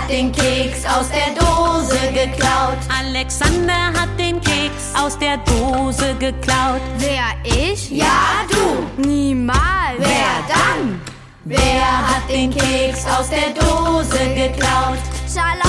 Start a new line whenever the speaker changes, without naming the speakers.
hat den Keks aus der Dose geklaut?
Alexander hat den Keks aus der Dose geklaut.
Wer, ich?
Ja, du.
Niemals.
Wer dann? Wer hat den Keks aus der Dose geklaut?
Schala